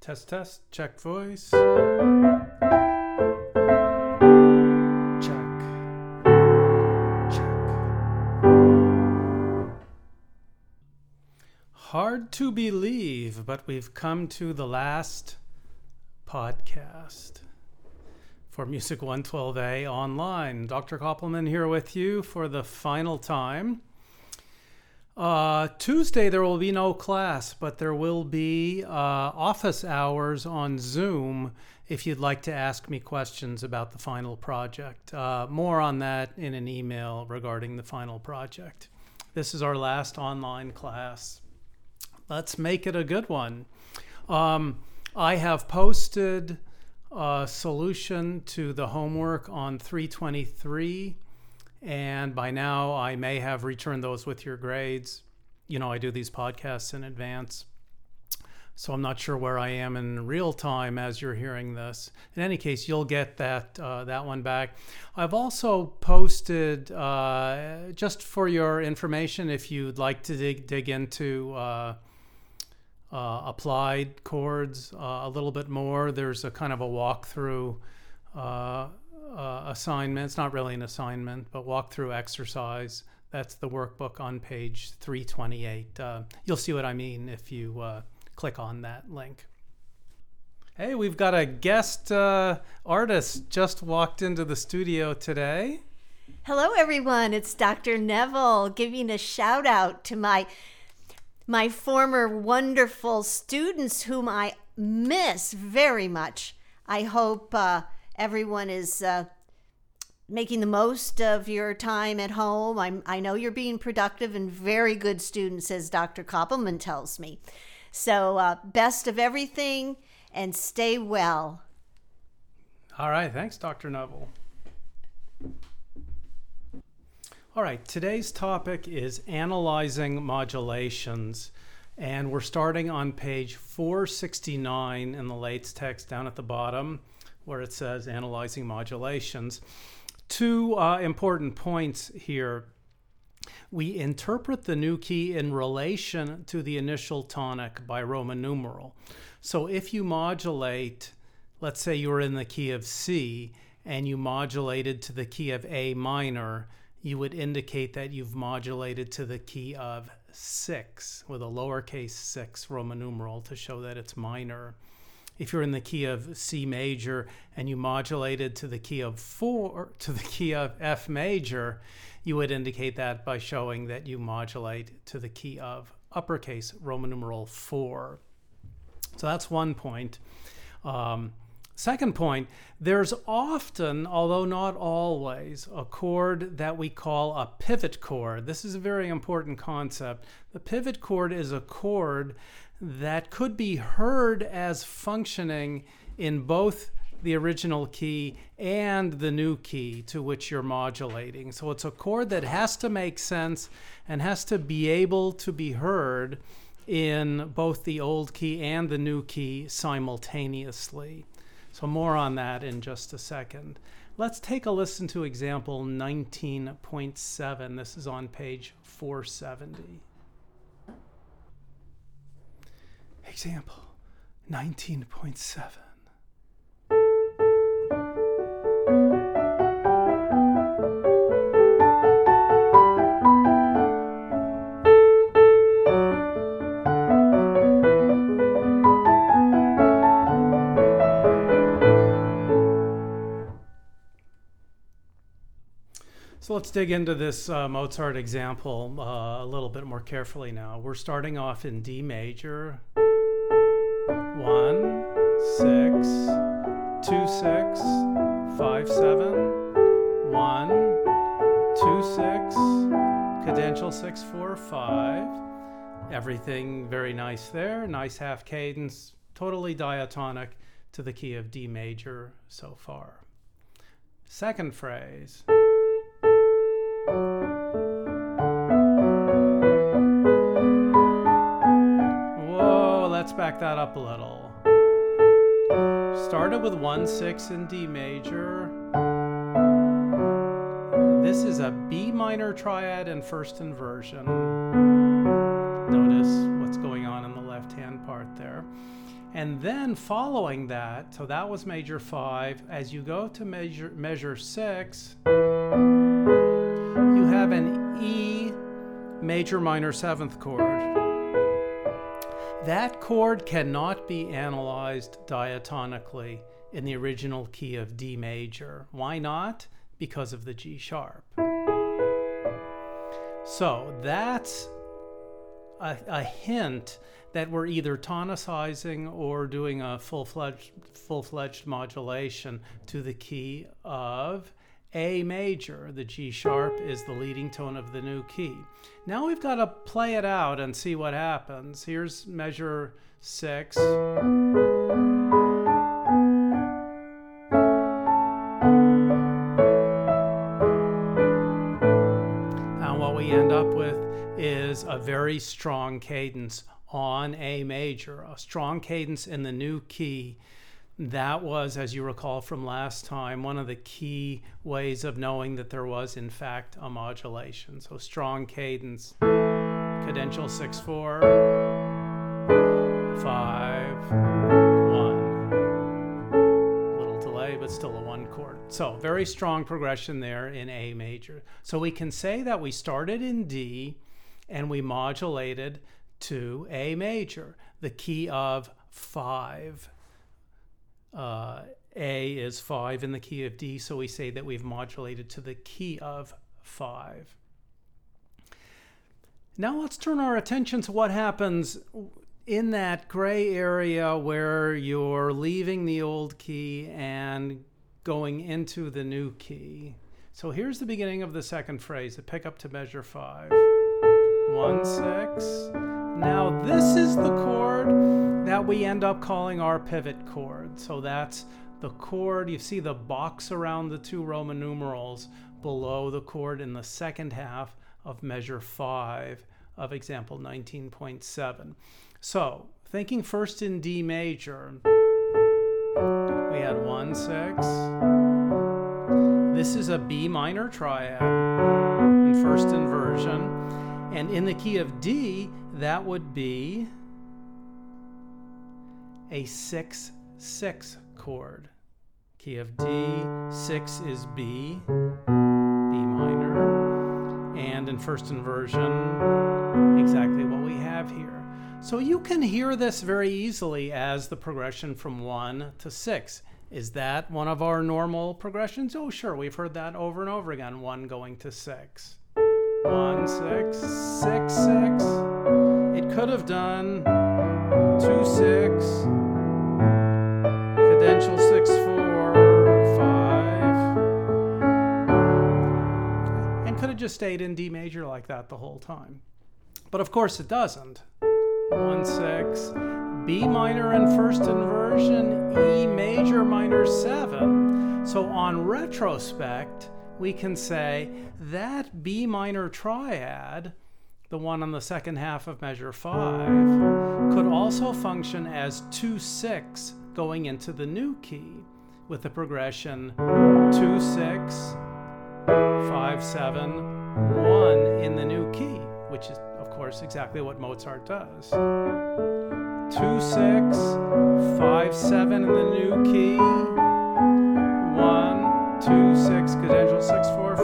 Test, test, check voice. Check. Hard to believe, but we've come to the last podcast for Music 112A online. Dr. Koppelman here with you for the final time. Tuesday there will be no class, but there will be office hours on Zoom if you'd like to ask me questions about the final project. More on that in an email regarding the final project. This is our last online class. Let's make it a good one. I have posted a solution to the homework on 323. And by now, I may have returned those with your grades. You know, I do these podcasts in advance, so I'm not sure where I am in real time as you're hearing this. In any case, you'll get that one back. I've also posted, just for your information, if you'd like to dig into applied chords a little bit more, there's a kind of a walkthrough assignment. It's not really an assignment, but walkthrough exercise. That's the workbook on page 328. You'll see what I mean if you click on that link. Hey, we've got a guest artist just walked into the studio today. Hello, everyone. It's Dr. Neville giving a shout out to my former wonderful students whom I miss very much. I hope everyone is making the most of your time at home. I know you're being productive and very good students, as Dr. Koppelman tells me. So best of everything and stay well. All right. Thanks, Dr. Neville. All right. Today's topic is analyzing modulations. And we're starting on page 469 in the LaTeX text down at the bottom, where it says analyzing modulations. Two important points here. We interpret the new key in relation to the initial tonic by Roman numeral. So if you modulate, let's say you were in the key of C and you modulated to the key of A minor, you would indicate that you've modulated to the key of 6 with a lowercase 6 Roman numeral to show that it's minor. If you're in the key of C major and you modulated to the key of F major, you would indicate that by showing that you modulate to the key of uppercase Roman numeral 4. So that's one point. Second point, there's often, although not always, a chord that we call a pivot chord. This is a very important concept. The pivot chord is a chord that could be heard as functioning in both the original key and the new key to which you're modulating. So it's a chord that has to make sense and has to be able to be heard in both the old key and the new key simultaneously. So more on that in just a second. Let's take a listen to example 19.7. This is on page 470. Example 19.7. So let's dig into this Mozart example a little bit more carefully now. We're starting off in D major. 1, 6, 2, 6, 5, 7, 1, 2, 6, cadential 6, 4, 5. Everything very nice there. Nice half cadence, totally diatonic to the key of D major so far. Second phrase. Whoa, let's back that up a little. Started with 1, 6 in D major. This is a B minor triad in first inversion. Notice what's going on in the left-hand part there. And then following that, so that was major 5, as you go to measure 6, you have an E major minor 7th chord. That chord cannot be analyzed diatonically in the original key of D major. Why not? Because of the G sharp. So that's a hint that we're either tonicizing or doing a full-fledged modulation to the key of A major. The G sharp is the leading tone of the new key. Now we've got to play it out and see what happens. Here's measure 6. And what we end up with is a very strong cadence on A major, a strong cadence in the new key. That was, as you recall from last time, one of the key ways of knowing that there was, in fact, a modulation. So strong cadence, cadential 6/4, 5, 1. Little delay, but still a 1 chord. So very strong progression there in A major. So we can say that we started in D and we modulated to A major, the key of 5. A is 5 in the key of D, so we say that we've modulated to the key of 5. Now let's turn our attention to what happens in that gray area where you're leaving the old key and going into the new key. So here's the beginning of the second phrase, the pickup to measure 5. 1, 6. Now this is the chord that we end up calling our pivot chord. So that's the chord, you see the box around the 2 Roman numerals below the chord in the second half of measure 5 of example 19.7. So thinking first in D major, we had 1, 6. This is a B minor triad in first inversion. And in the key of D, that would be a 6/6 chord. Key of D, 6 is B, B minor, and in first inversion, exactly what we have here. So you can hear this very easily as the progression from 1 to 6. Is that one of our normal progressions? Oh, sure, we've heard that over and over again, 1 going to 6. 1, 6, 6, 6. It could have done 2, 6, cadential 6, 4, 5, and could have just stayed in D major like that the whole time. But of course it doesn't. 1, 6, B minor in first inversion, E major minor 7. So on retrospect, we can say that B minor triad, the one on the second half of measure 5, could also function as 2, 6 going into the new key with the progression 2, 6, 5, 7, 1 in the new key, which is, of course, exactly what Mozart does. 2, 6, 5, 7 in the new key, 1, 2, 6, cadential 6, 4,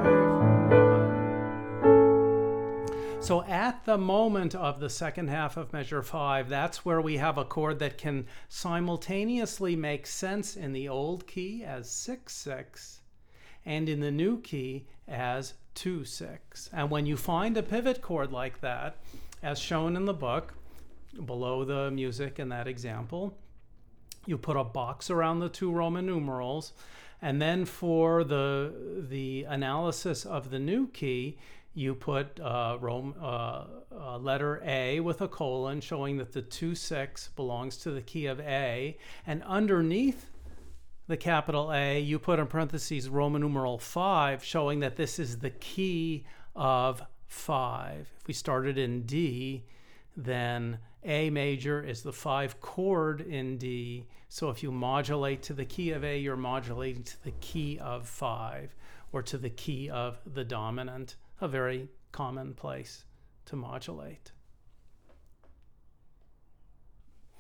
5, 1. So at the moment of the second half of measure 5, that's where we have a chord that can simultaneously make sense in the old key as 6, 6 and in the new key as 2, 6. And when you find a pivot chord like that, as shown in the book, below the music in that example, you put a box around the 2 Roman numerals, and then for the analysis of the new key, you put letter A with a colon showing that the 2, 6 belongs to the key of A, and underneath the capital A, you put in parentheses Roman numeral 5 showing that this is the key of 5. If we started in D, then A major is the 5 chord in D. So if you modulate to the key of A, you're modulating to the key of 5 or to the key of the dominant, a very common place to modulate.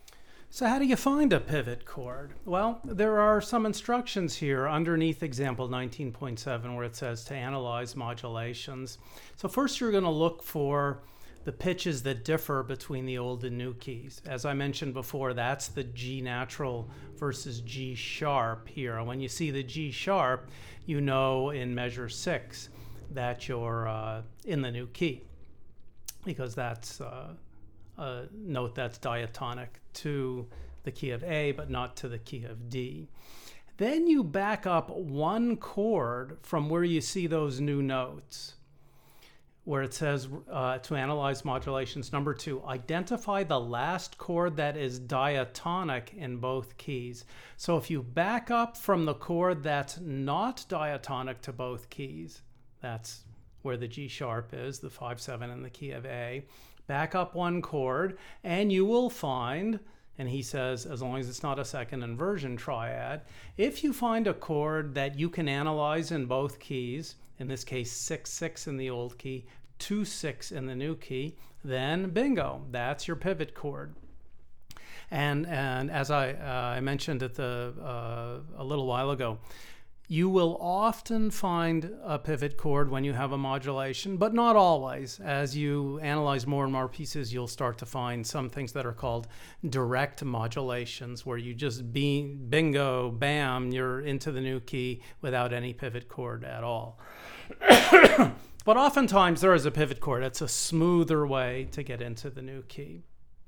So how do you find a pivot chord? Well, there are some instructions here underneath example 19.7 where it says to analyze modulations. So first you're going to look for the pitches that differ between the old and new keys. As I mentioned before, that's the G natural versus G sharp here. When you see the G sharp, you know in measure 6 that you're in the new key, because that's a note that's diatonic to the key of A, but not to the key of D. Then you back up one chord from where you see those new notes, where it says to analyze modulations, number 2, identify the last chord that is diatonic in both keys. So if you back up from the chord that's not diatonic to both keys, that's where the G sharp is, the 5/7 in the key of A, back up one chord, and you will find, and he says, as long as it's not a second inversion triad, if you find a chord that you can analyze in both keys, in this case 6/6 in the old key, 2/6 in the new key, then bingo, that's your pivot chord. And as I mentioned at a little while ago, you will often find a pivot chord when you have a modulation, but not always. As you analyze more and more pieces, you'll start to find some things that are called direct modulations, where you just bingo, bam, you're into the new key without any pivot chord at all. But oftentimes there is a pivot chord. It's a smoother way to get into the new key.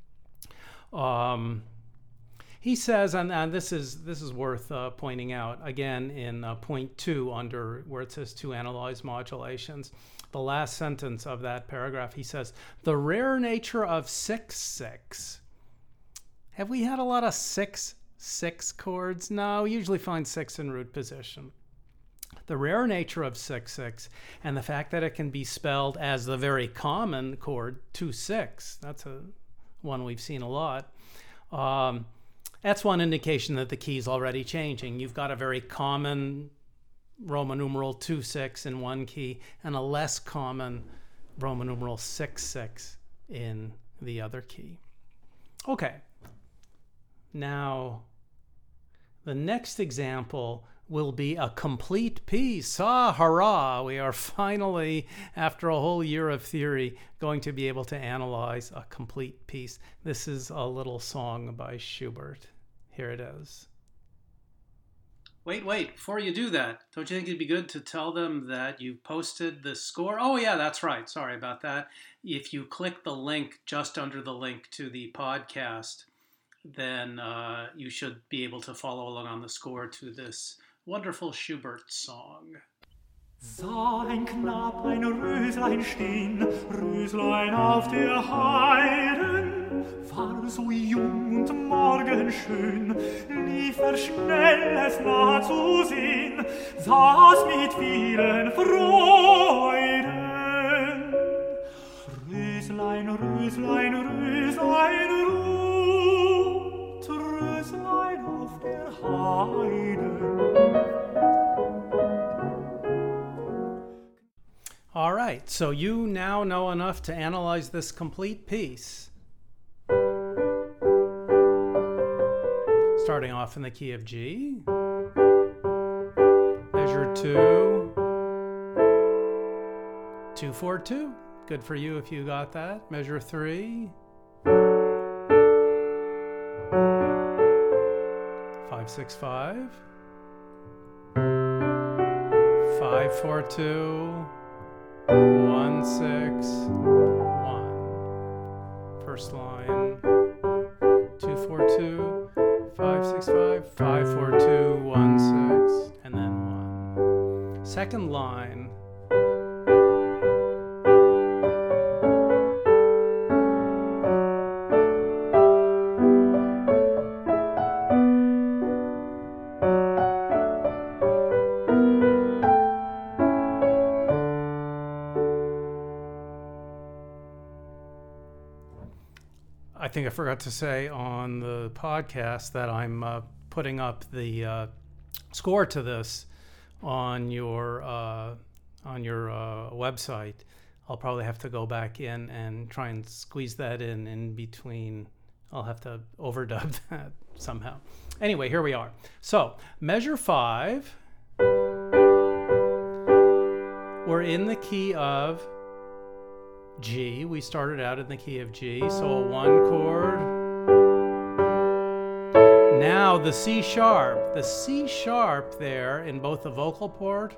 He says, and this is worth pointing out, again in point 2 under where it says to analyze modulations, the last sentence of that paragraph, he says, the rare nature of 6/6. Have we had a lot of 6/6 chords? No, we usually find 6 in root position. The rare nature of 6/6 and the fact that it can be spelled as the very common chord 2/6, that's one we've seen a lot. That's one indication that the key is already changing. You've got a very common Roman numeral 2/6 in one key and a less common Roman numeral 6/6 in the other key. Okay. Now, the next example will be a complete piece. Hurrah! We are finally, after a whole year of theory, going to be able to analyze a complete piece. This is a little song by Schubert. Here it is. Wait, before you do that, don't you think it'd be good to tell them that you've posted the score? Oh yeah, that's right. Sorry about that. If you click the link just under the link to the podcast, then you should be able to follow along on the score to this wonderful Schubert song. Sah ein Knab ein Röslein stehn, Röslein auf der Heiden, war so jung und morgenschön, lief schnell es nah zu sehn, saß mit vielen Freuden. Röslein, Röslein, Röslein ruht, Röslein auf der Heiden. All right, so you now know enough to analyze this complete piece. Starting off in the key of G. Measure 2. 2/4-2. Good for you if you got that. Measure 3. 5/6-5. 5/4-2. 1/6-1. First line 2/4-2, 5/6-5, 5/4-2, 1/6, and then 1. Second line. I think I forgot to say on the podcast that I'm putting up the score to this on your website. I'll probably have to go back in and try and squeeze that in between I'll have to overdub that somehow. Anyway, here we are. So measure 5, we're in the key of G. We started out in the key of G, so a 1 chord. Now the C sharp. The C sharp there in both the vocal part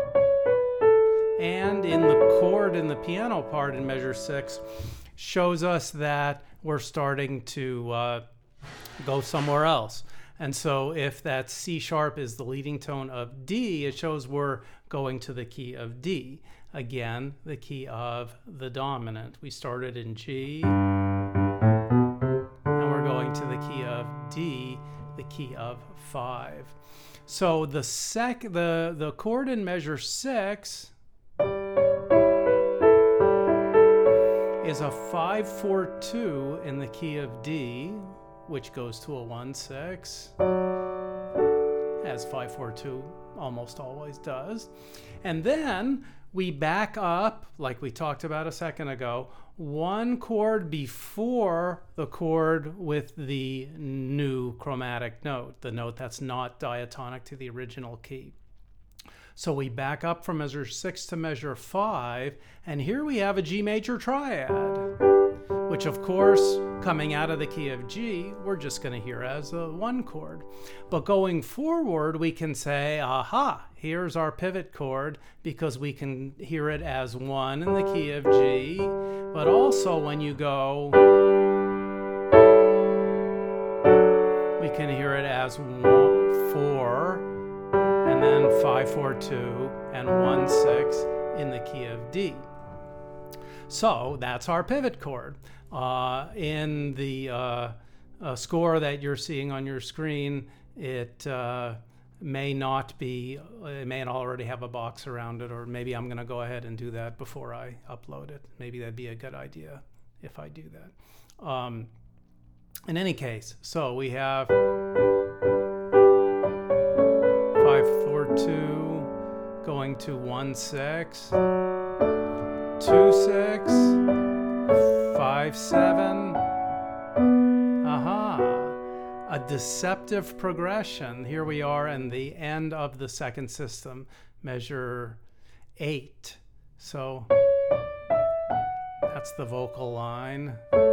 and in the chord in the piano part in measure 6 shows us that we're starting to go somewhere else. And so if that C sharp is the leading tone of D, it shows we're going to the key of D. Again, the key of the dominant. We started in G, and we're going to the key of D, the key of 5. So the chord in measure 6 is a 5-4-2 in the key of D, which goes to a 1-6, as 5-4-2 almost always does. And then we back up, like we talked about a second ago, 1 chord before the chord with the new chromatic note, the note that's not diatonic to the original key. So we back up from measure 6 to measure 5, and here we have a G major triad, which of course, coming out of the key of G, we're just going to hear as a 1 chord. But going forward, we can say, aha, here's our pivot chord, because we can hear it as 1 in the key of G, but also when you go, we can hear it as 4, and then 5-4-2 and 1-6 in the key of D. So that's our pivot chord. In the score that you're seeing on your screen, it may not already have a box around it, or maybe I'm going to go ahead and do that before I upload it. Maybe that'd be a good idea if I do that. In any case, so we have 5-4-2 going to 1-6, 2-6, 5-7. Aha! A deceptive progression. Here we are in the end of the second system, measure 8. So that's the vocal line.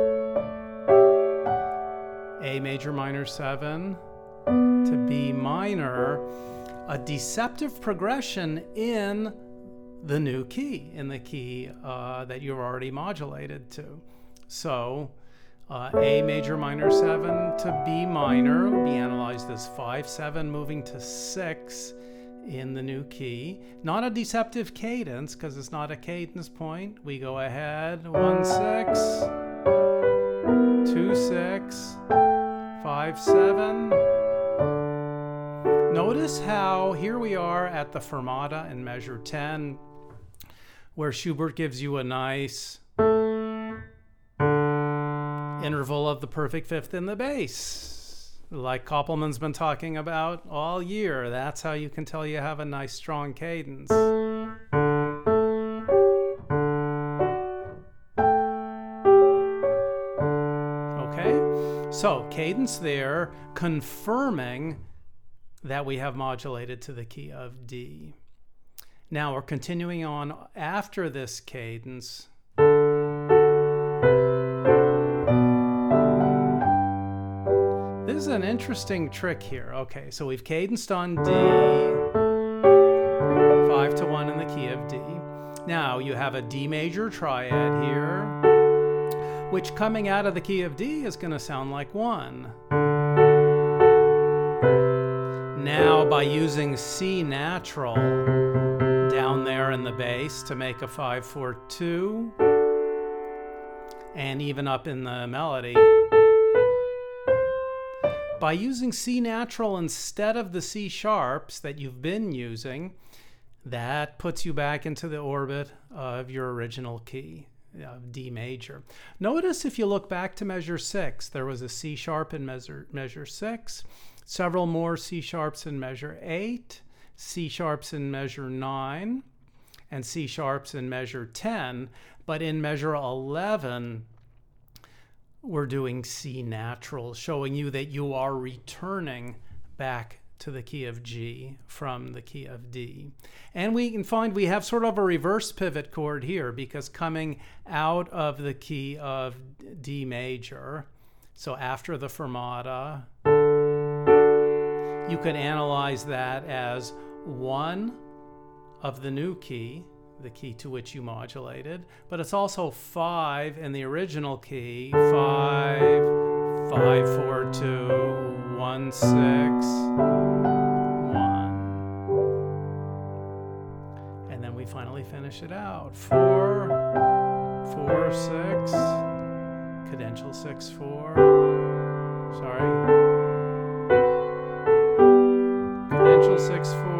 A major minor 7 to B minor. A deceptive progression in the new key, in the key that you've already modulated to. So A major minor 7 to B minor would be analyzed as 5-7 moving to 6 in the new key. Not a deceptive cadence, because it's not a cadence point. We go ahead, 1-6, 2-6, 5-7. Notice how here we are at the fermata in measure 10, where Schubert gives you a nice interval of the perfect fifth in the bass, like Koppelman's been talking about all year. That's how you can tell you have a nice strong cadence. Okay, so cadence there, confirming that we have modulated to the key of D. Now we're continuing on after this cadence. This is an interesting trick here. Okay, so we've cadenced on D, 5-1 in the key of D. Now you have a D major triad here, which coming out of the key of D is going to sound like 1. Now by using C natural down there in the bass to make a 5-4-2, and even up in the melody, by using C natural instead of the C sharps that you've been using, that puts you back into the orbit of your original key, D major. Notice if you look back to measure 6, there was a C sharp in measure 6, several more C sharps in measure 8, C sharps in measure 9, and C sharps in measure 10, but in measure 11, we're doing C natural, showing you that you are returning back to the key of G from the key of D. And we can find we have sort of a reverse pivot chord here, because coming out of the key of D major, so after the fermata, you could analyze that as one of the new key, the key to which you modulated, but it's also 5 in the original key, 5, 5, 4, 2, 1, 6, 1. And then we finally finish it out. 4, 4, 6, cadential 6, 4. Sorry. Cadential 6, 4.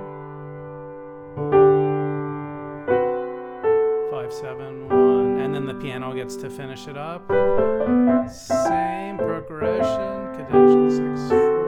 7, 1, and then the piano gets to finish it up. Same progression, cadential 6,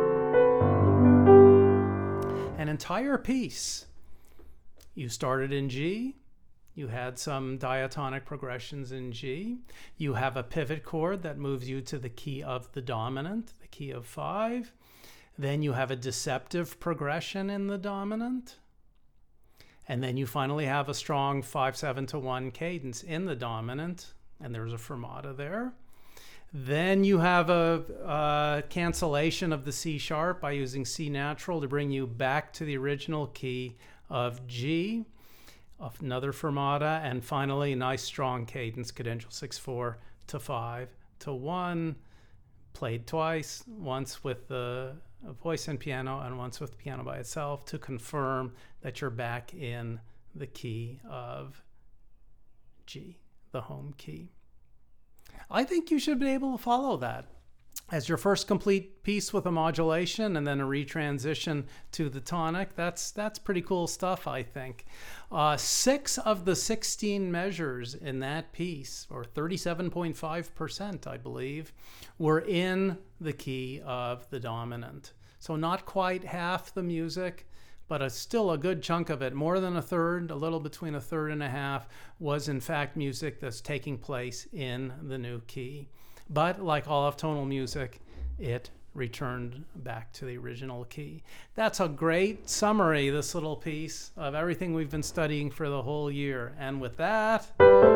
4. An entire piece. You started in G. You had some diatonic progressions in G. You have a pivot chord that moves you to the key of the dominant, the key of 5. Then you have a deceptive progression in the dominant. And then you finally have a strong 5-7 to 1 cadence in the dominant, and there's a fermata there. Then you have a cancellation of the C sharp by using C natural to bring you back to the original key of G, another fermata, and finally a nice strong cadence, cadential 6-4 to 5 to 1, played twice, once with the voice and piano and once with piano by itself, to confirm that you're back in the key of G, the home key. I think you should be able to follow that as your first complete piece with a modulation and then a retransition to the tonic. That's pretty cool stuff, I think. 6 of the 16 measures in that piece, or 37.5%, I believe, were in the key of the dominant. So not quite half the music, but still a good chunk of it, more than a third, a little between a third and a half, was in fact music that's taking place in the new key. But like all of tonal music, it returned back to the original key. That's a great summary, this little piece, of everything we've been studying for the whole year. And with that,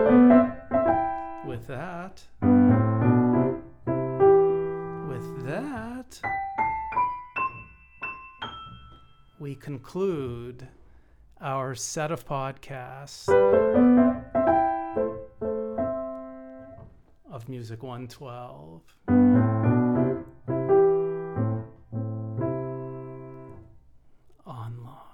we conclude our set of podcasts of Music 112. Online.